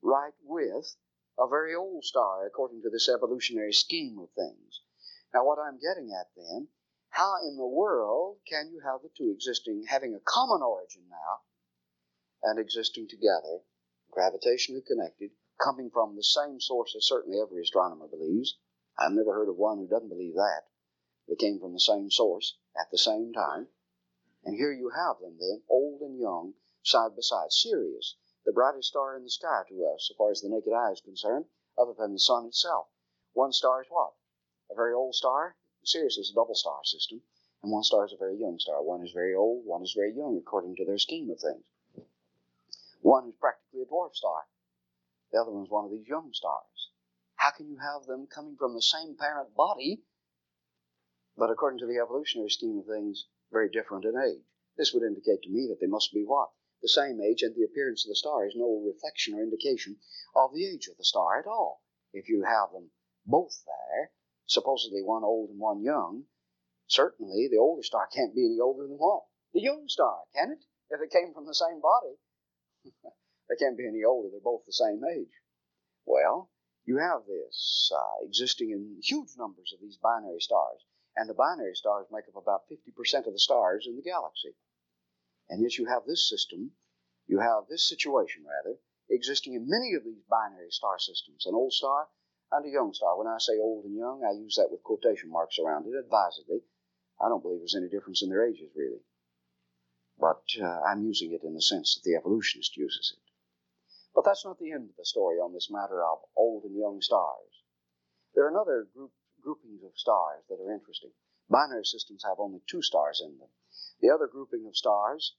right with a very old star, according to this evolutionary scheme of things. Now, what I'm getting at then, how in the world can you have the two existing, having a common origin now, and existing together, gravitationally connected, coming from the same source as certainly every astronomer believes? I've never heard of one who doesn't believe that. They came from the same source at the same time. And here you have them then, old and young, side by side. Sirius, the brightest star in the sky to us, so far as the naked eye is concerned, other than the sun itself. One star is what? A very old star? Sirius is a double star system, and one star is a very young star. One is very old, one is very young, according to their scheme of things. One is practically a dwarf star. The other one is one of these young stars. How can you have them coming from the same parent body, but according to the evolutionary scheme of things, very different in age? This would indicate to me that they must be what? The same age, and the appearance of the star is no reflection or indication of the age of the star at all. If you have them both there, supposedly one old and one young, certainly the older star can't be any older than what? The young star, can it? If it came from the same body, they can't be any older. They're both the same age. Well, you have this uh, existing in huge numbers of these binary stars, and the binary stars make up about fifty percent of the stars in the galaxy. And yet you have this system, you have this situation, rather, existing in many of these binary star systems, an old star and a young star. When I say old and young, I use that with quotation marks around it advisedly. I don't believe there's any difference in their ages, really. But uh, I'm using it in the sense that the evolutionist uses it. But that's not the end of the story on this matter of old and young stars. There are another group, groupings of stars that are interesting. Binary systems have only two stars in them. The other grouping of stars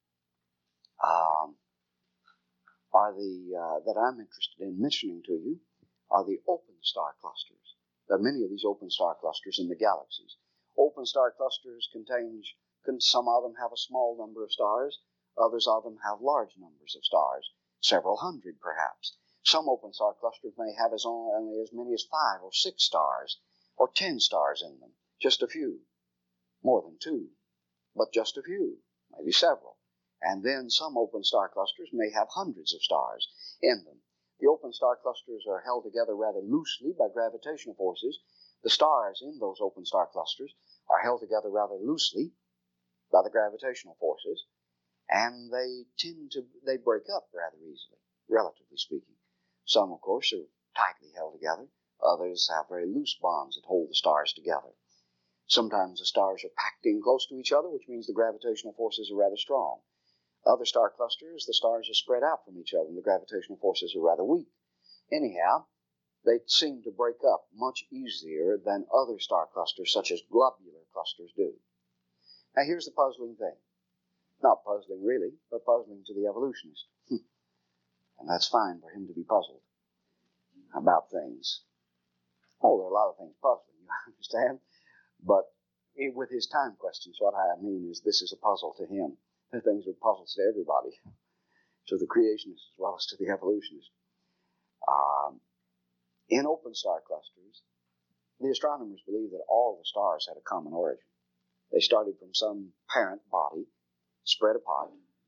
um, are the uh, that I'm interested in mentioning to you are the open star clusters. There are many of these open star clusters in the galaxies. Open star clusters contain, some of them have a small number of stars, others of them have large numbers of stars, several hundred perhaps. Some open star clusters may have as only as many as five or six stars, or ten stars in them, just a few, more than two. But just a few, maybe several. And then some open star clusters may have hundreds of stars in them. The open star clusters are held together rather loosely by gravitational forces. The stars in those open star clusters are held together rather loosely by the gravitational forces, and they tend to, they break up rather easily, relatively speaking. Some, of course, are tightly held together. Others have very loose bonds that hold the stars together. Sometimes the stars are packed in close to each other, which means the gravitational forces are rather strong. Other star clusters, the stars are spread out from each other, and the gravitational forces are rather weak. Anyhow, they seem to break up much easier than other star clusters, such as globular clusters, do. Now, here's the puzzling thing. Not puzzling, really, but puzzling to the evolutionist. And that's fine for him to be puzzled about things. Oh, there are a lot of things puzzling, you understand? But with his time questions, what I mean is this is a puzzle to him. The things are puzzles to everybody, to the creationist as well as to the evolutionist. Um, in open star clusters, the astronomers believe that all the stars had a common origin. They started from some parent body, spread apart,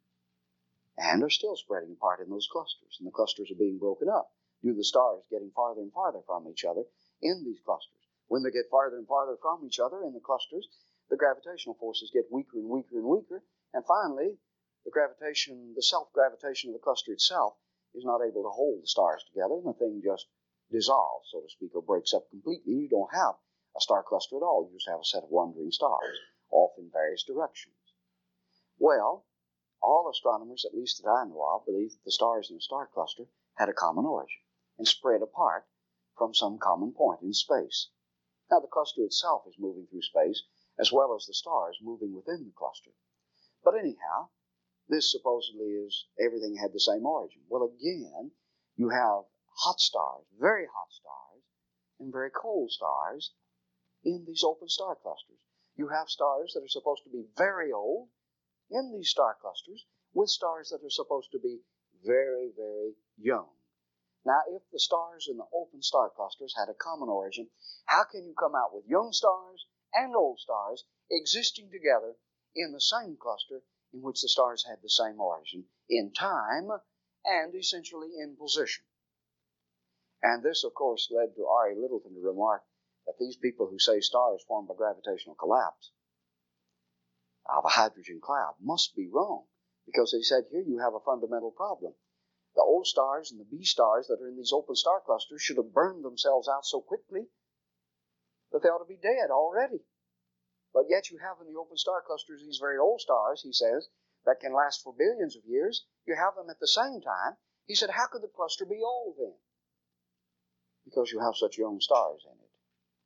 and are still spreading apart in those clusters. And the clusters are being broken up due to the stars getting farther and farther from each other in these clusters. When they get farther and farther from each other in the clusters, the gravitational forces get weaker and weaker and weaker, and finally, the gravitation, the self-gravitation of the cluster itself is not able to hold the stars together, and the thing just dissolves, so to speak, or breaks up completely. You don't have a star cluster at all. You just have a set of wandering stars, off in various directions. Well, all astronomers, at least that I know of, believe that the stars in a star cluster had a common origin and spread apart from some common point in space. Now, the cluster itself is moving through space, as well as the stars moving within the cluster. But anyhow, this supposedly is everything had the same origin. Well, again, you have hot stars, very hot stars, and very cold stars in these open star clusters. You have stars that are supposed to be very old in these star clusters with stars that are supposed to be very, very young. Now, if the stars in the open star clusters had a common origin, how can you come out with young stars and old stars existing together in the same cluster in which the stars had the same origin in time and essentially in position. And this, of course, led to R A Littleton to remark that these people who say stars formed by gravitational collapse of a hydrogen cloud must be wrong, because they said here you have a fundamental problem. The O stars and the B stars that are in these open star clusters should have burned themselves out so quickly that they ought to be dead already. But yet you have in the open star clusters these very old stars, he says, that can last for billions of years. You have them at the same time. He said, how could the cluster be old then? Because you have such young stars in it.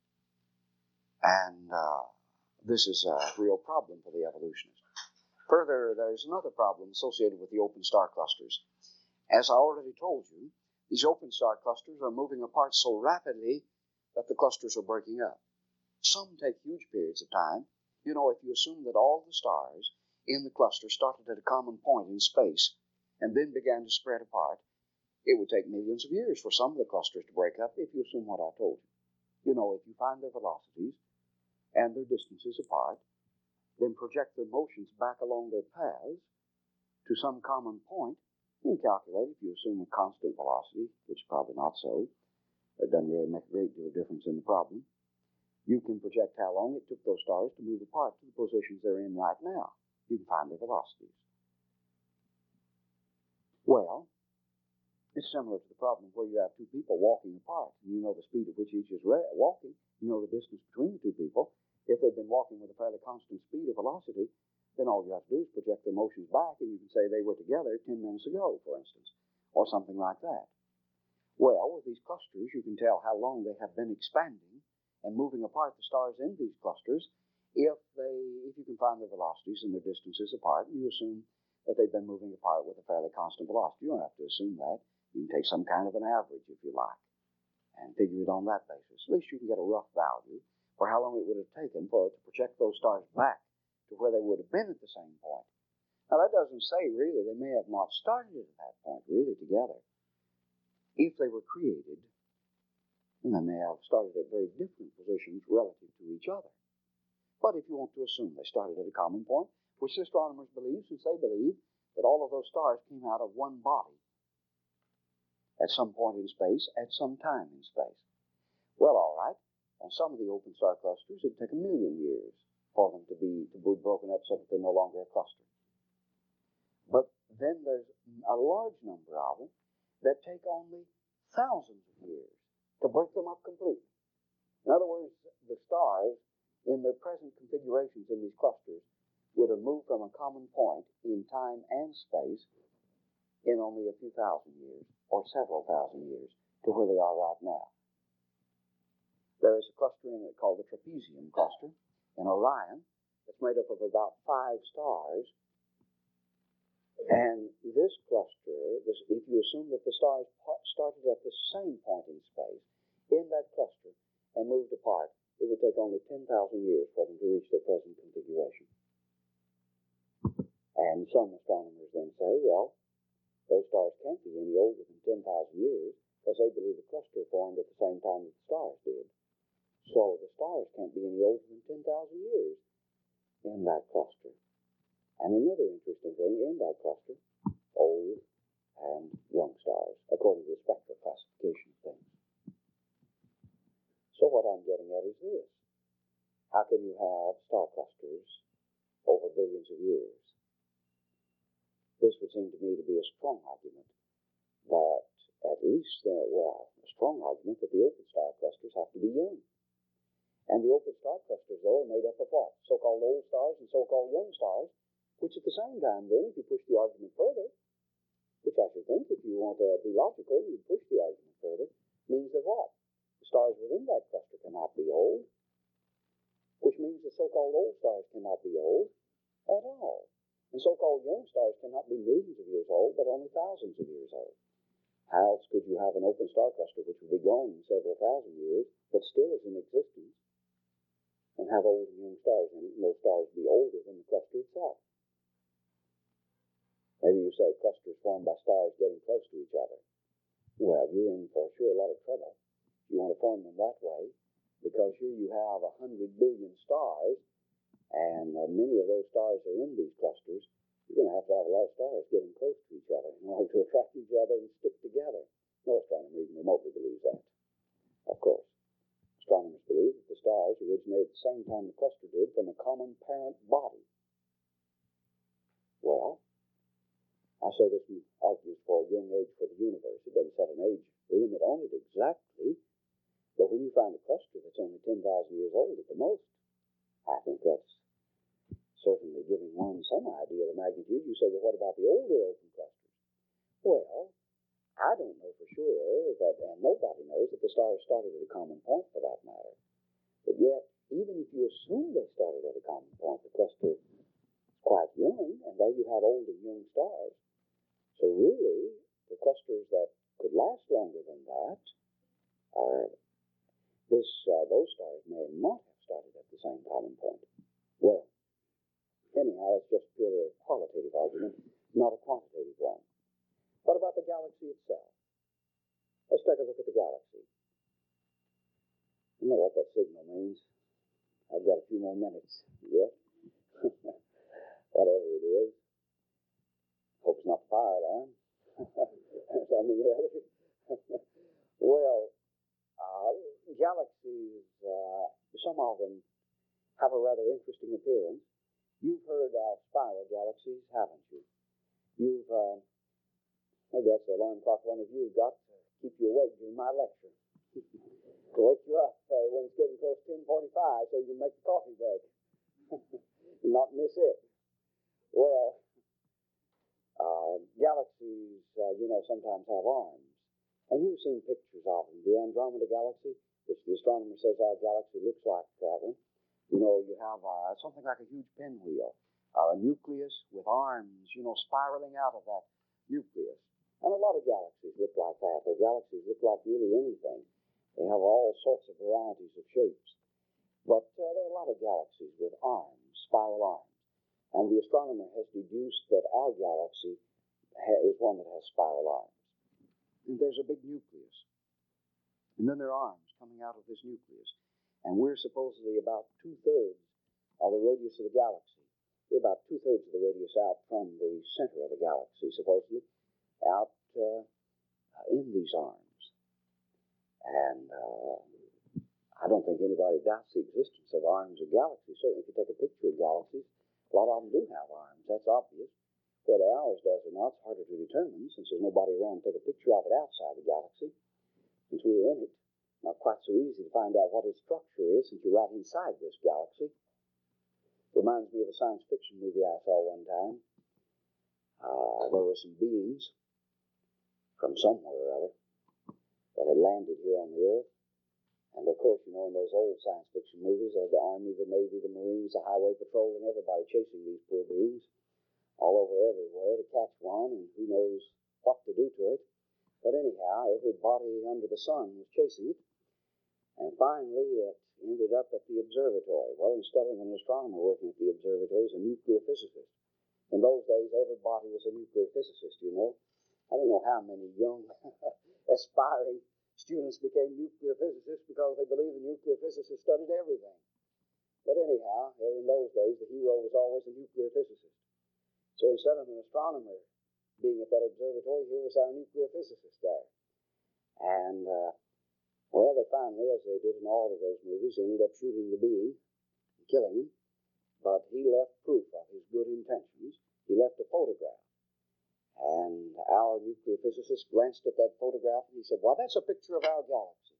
And uh, this is a real problem for the evolutionists. Further, there's another problem associated with the open star clusters. As I already told you, these open star clusters are moving apart so rapidly that the clusters are breaking up. Some take huge periods of time. You know, if you assume that all the stars in the cluster started at a common point in space and then began to spread apart, it would take millions of years for some of the clusters to break up if you assume what I told you. You know, if you find their velocities and their distances apart, then project their motions back along their paths to some common point, you can calculate, if you assume a constant velocity, which is probably not so, it doesn't really make a great deal of difference in the problem, you can project how long it took those stars to move apart to the positions they're in right now. You can find their velocities. Well, it's similar to the problem where you have two people walking apart, and you know the speed at which each is walking, you know the distance between the two people. If they've been walking with a fairly constant speed or velocity, then all you have to do is project their motions back, and you can say they were together ten minutes ago, for instance, or something like that. Well, with these clusters, you can tell how long they have been expanding and moving apart the stars in these clusters if they, if you can find their velocities and their distances apart, and you assume that they've been moving apart with a fairly constant velocity. You don't have to assume that. You can take some kind of an average, if you like, and figure it on that basis. At least you can get a rough value for how long it would have taken for it to project those stars back to where they would have been at the same point. Now, that doesn't say, really, they may have not started at that point, really, together. If they were created, then they may have started at very different positions relative to each other. But if you want to assume they started at a common point, which astronomers believe, since they believe that all of those stars came out of one body at some point in space, at some time in space. Well, all right, on some of the open star clusters, it'd take a million years for them to be, to be broken up so that they're no longer a cluster. But then there's a large number of them that take only thousands of years to break them up completely. In other words, the stars in their present configurations in these clusters would have moved from a common point in time and space in only a few thousand years, or several thousand years, to where they are right now. There is a cluster in it called the Trapezium cluster in Orion that's made up of about five stars. And this cluster, this, if you assume that the stars started at the same point in space, in that cluster, and moved apart, it would take only ten thousand years for them to reach their present configuration. And some astronomers then say, well, those stars can't be any older than ten thousand years, because they believe the cluster formed at the same time that the stars did. So the stars can't be any older than ten thousand years in that cluster. And another interesting thing, in that cluster, old and young stars, according to the spectral classification of things. So what I'm getting at is this. How can you have star clusters over billions of years? This would seem to me to be a strong argument that at least, uh, well, a strong argument that the open star clusters have to be young. And the open star clusters, though, are made up of what? So-called old stars and so-called young stars, which at the same time, then, if you push the argument further, which I should think, if you want to be logical, you push the argument further, means that what? The stars within that cluster cannot be old, which means the so-called old stars cannot be old at all. And so-called young stars cannot be millions of years old, but only thousands of years old. How else could you have an open star cluster which would be gone in several thousand years, but still is in existence, and have old and young stars in it, and those stars be older than the cluster itself? Maybe you say clusters formed by stars getting close to each other. Well, you're in for sure a lot of trouble. You want to form them that way, because here you have a hundred billion stars, and uh, many of those stars are in these clusters. you're going to have to have a lot of stars getting close to each other in order to attract each other and stick together. No astronomer even remotely believes that, of course. Astronomers believe that the stars originated at the same time the cluster did from a common parent body. Well, I say this argues for a young age for the universe. It doesn't set an age limit on it exactly, but when you find a cluster that's only ten thousand years old at the most, I think that's certainly giving one some idea of the magnitude. You say, well, what about the older open clusters? Well, I don't know for sure that, and nobody knows that the stars started at a common point for that matter. But yet, even if you assume they started at a common point, the cluster is quite young, and there you have old and young stars. So really, the clusters that could last longer than that are this, uh, those stars may not have started at the same common point. Well, anyhow, it's just purely a qualitative argument, not a quantitative one. What about the galaxy itself? Let's take a look at the galaxy. You know what that signal means. I've got a few more minutes yet. Whatever it is. Hope it's not the fire alarm. Something else. Well, uh, galaxies, uh, some of them have a rather interesting appearance. You've heard of spiral galaxies, haven't you? You've, uh, maybe that's the alarm clock one of you got to keep you awake during my lecture. To wake you up uh, when it's getting close to ten forty-five so you can make the coffee break. And not miss it. Well, uh, galaxies, uh, you know, sometimes have arms. And you've seen pictures of them. The Andromeda Galaxy, which the astronomer says our galaxy looks like that one. You know, you have uh, something like a huge pinwheel, uh, a nucleus with arms, you know, spiraling out of that nucleus. And a lot of galaxies look like that. The galaxies look like really anything. They have all sorts of varieties of shapes. But uh, there are a lot of galaxies with arms, spiral arms. And the astronomer has deduced that our galaxy ha- is one that has spiral arms. And there's a big nucleus. And then there are arms coming out of this nucleus. And we're supposedly about two-thirds of the radius of the galaxy. We're about two-thirds of the radius out from the center of the galaxy, supposedly, out uh, in these arms. And uh, I don't think anybody doubts the existence of arms of galaxies. Certainly, if you take a picture of galaxies, a lot of them do have arms. That's obvious. Whether ours does or not, it's harder to determine since there's nobody around to take a picture of it outside the galaxy. Since we're in it, not quite so easy to find out what its structure is since you're right inside this galaxy. Reminds me of a science fiction movie I saw one time. Uh, there were some beings from somewhere or other that had landed here on the Earth. And of course, you know, in those old science fiction movies, they had the Army, the Navy, the Marines, the Highway Patrol, and everybody chasing these poor beings all over everywhere to catch one, and who knows what to do to it. But anyhow, everybody under the sun was chasing it. And finally, it ended up at the observatory. Well, instead of an astronomer working at the observatory, it was a nuclear physicist. In those days, everybody was a nuclear physicist, you know. I don't know how many young, aspiring students became nuclear physicists because they believed the nuclear physicist studied everything. But anyhow, in those days, the hero was always a nuclear physicist. So instead of an astronomer being at that observatory, here was our nuclear physicist there. And, uh, well, they finally, as they did in all of those movies, ended up shooting the being and killing him. But he left proof of his good intentions. He left a photograph. And our nuclear physicist glanced at that photograph and he said, well, that's a picture of our galaxy.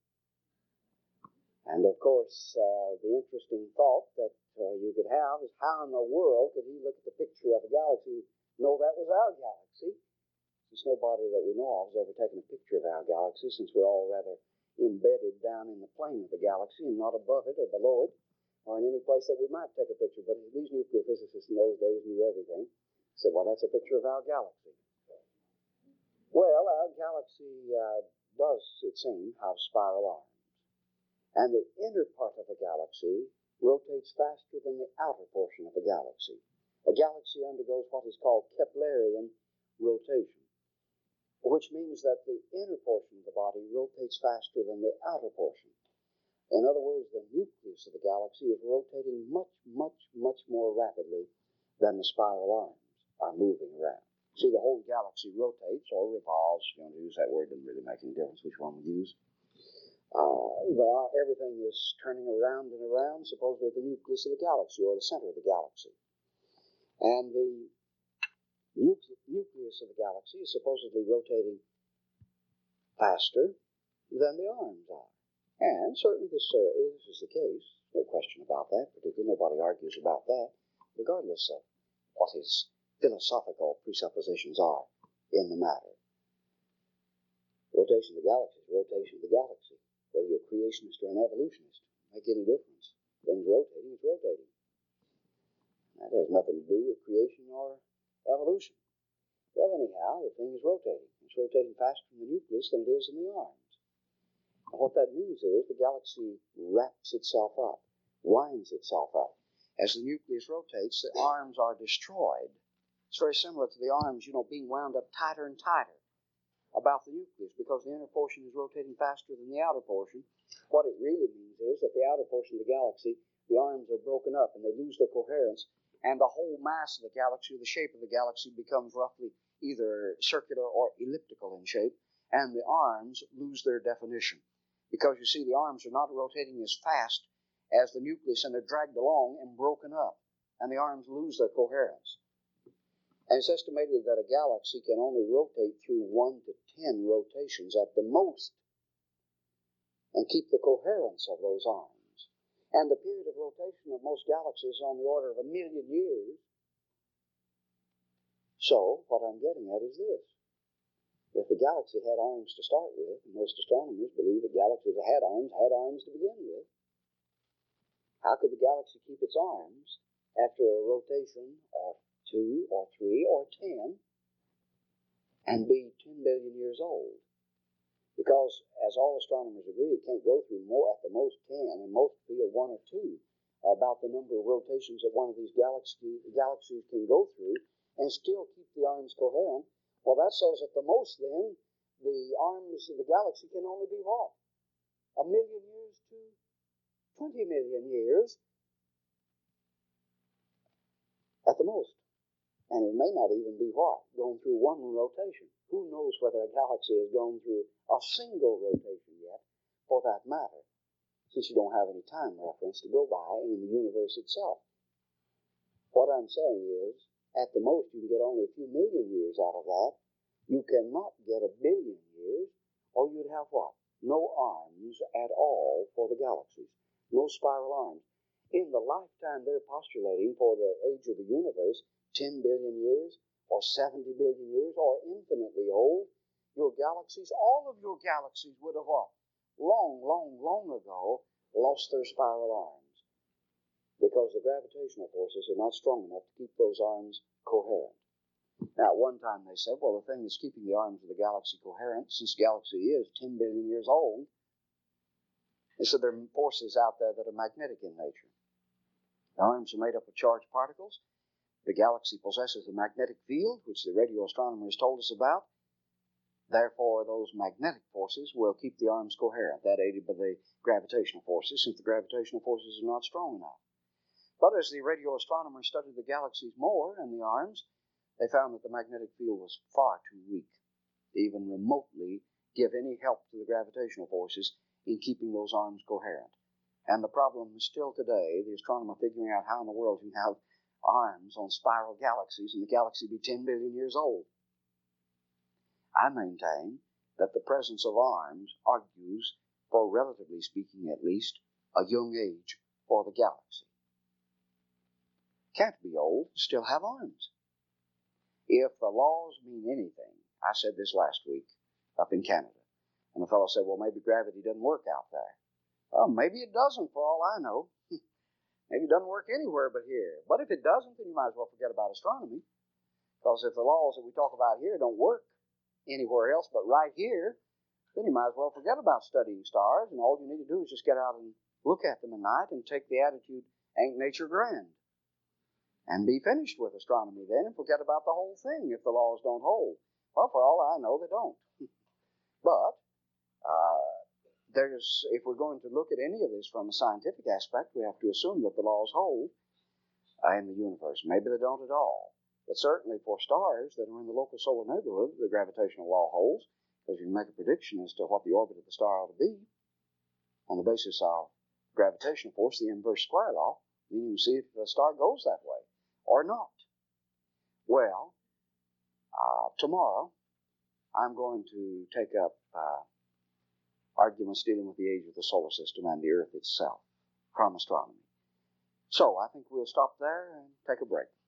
And of course, uh, the interesting thought that uh, you could have is how in the world could he look at the picture of a galaxy and know that was our galaxy? Since nobody that we know of has ever taken a picture of our galaxy, since we're all rather embedded down in the plane of the galaxy and not above it or below it or in any place that we might take a picture. But these nuclear physicists in those days knew everything. Said, well, that's a picture of our galaxy. Well, our galaxy uh, does, it seems, have spiral arms. And the inner part of the galaxy rotates faster than the outer portion of the galaxy. A galaxy undergoes what is called Keplerian rotation, which means that the inner portion of the body rotates faster than the outer portion. In other words, the nucleus of the galaxy is rotating much, much, much more rapidly than the spiral arms. are moving around. See, the whole galaxy rotates or revolves. If you want to use that word, it doesn't really make any difference which one we use. Uh, the, everything is turning around and around, supposedly the nucleus of the galaxy or the center of the galaxy. And the nucle- nucleus of the galaxy is supposedly rotating faster than the arms are. And certainly this, uh, this is the case. No question about that. Particularly, nobody argues about that, regardless of what his philosophical presuppositions are in the matter. Rotation of the galaxy is rotation of the galaxy. Whether you're a creationist or an evolutionist, make any difference. Things rotating, it's rotating. That has nothing to do with creation or evolution. Well, anyhow, the thing is rotating. It's rotating faster in the nucleus than it is in the arms. And what that means is the galaxy wraps itself up, winds itself up. As the nucleus rotates, the arms are destroyed. It's very similar to the arms, you know, being wound up tighter and tighter about the nucleus, because the inner portion is rotating faster than the outer portion. What it really means is that the outer portion of the galaxy, the arms are broken up and they lose their coherence, and the whole mass of the galaxy, or the shape of the galaxy, becomes roughly either circular or elliptical in shape, and the arms lose their definition. Because you see, the arms are not rotating as fast as the nucleus, and they're dragged along and broken up, and the arms lose their coherence. And it's estimated that a galaxy can only rotate through one to ten rotations at the most and keep the coherence of those arms. And the period of rotation of most galaxies is on the order of a million years. So, what I'm getting at is this. If the galaxy had arms to start with, and most astronomers believe that galaxies that had arms had arms to begin with, how could the galaxy keep its arms after a rotation of two or three or ten and be ten billion years old? Because, as all astronomers agree, it can't go through more, at the most ten, and most feel one or two are about the number of rotations that one of these galaxy, galaxies can go through and still keep the arms coherent. Well, that says at the most, then, the arms of the galaxy can only be what? A million years to twenty million years at the most. And it may not even be what? Going through one rotation. Who knows whether a galaxy has gone through a single rotation yet, for that matter, since you don't have any time reference to go by in the universe itself. What I'm saying is, at the most, you can get only a few million years out of that. You cannot get a billion years, or you'd have what? No arms at all for the galaxies. No spiral arms. In the lifetime they're postulating for the age of the universe, ten billion years, or seventy billion years, or infinitely old, your galaxies, all of your galaxies would have what? Long, long, long ago lost their spiral arms, because the gravitational forces are not strong enough to keep those arms coherent. Now, at one time they said, well, the thing that's keeping the arms of the galaxy coherent, since the galaxy is ten billion years old, they said there are forces out there that are magnetic in nature. The arms are made up of charged particles. The galaxy possesses a magnetic field, which the radio astronomer has told us about. Therefore, those magnetic forces will keep the arms coherent, that aided by the gravitational forces, since the gravitational forces are not strong enough. But as the radio astronomers studied the galaxies more and the arms, they found that the magnetic field was far too weak to even remotely give any help to the gravitational forces in keeping those arms coherent. And the problem is still today, the astronomer figuring out how in the world you can have arms on spiral galaxies and the galaxy be ten billion years old. I maintain that the presence of arms argues for, relatively speaking at least, a young age for the galaxy. Can't be old, still have arms. If the laws mean anything, I said this last week up in Canada, and a fellow said, well, maybe gravity doesn't work out there. Well, maybe it doesn't for all I know. Maybe it doesn't work anywhere but here. But if it doesn't, then you might as well forget about astronomy. Because if the laws that we talk about here don't work anywhere else but right here, then you might as well forget about studying stars, and all you need to do is just get out and look at them at night and take the attitude, ain't nature grand? And be finished with astronomy then and forget about the whole thing if the laws don't hold. Well, for all I know, they don't. But uh, there's, if we're going to look at any of this from a scientific aspect, we have to assume that the laws hold uh, in the universe. Maybe they don't at all. But certainly for stars that are in the local solar neighborhood, the gravitational law holds, because you can make a prediction as to what the orbit of the star ought to be on the basis of gravitational force, the inverse square law. Then you can see if the star goes that way or not. Well, uh, tomorrow I'm going to take up uh, arguments dealing with the age of the solar system and the Earth itself, from astronomy. So I think we'll stop there and take a break.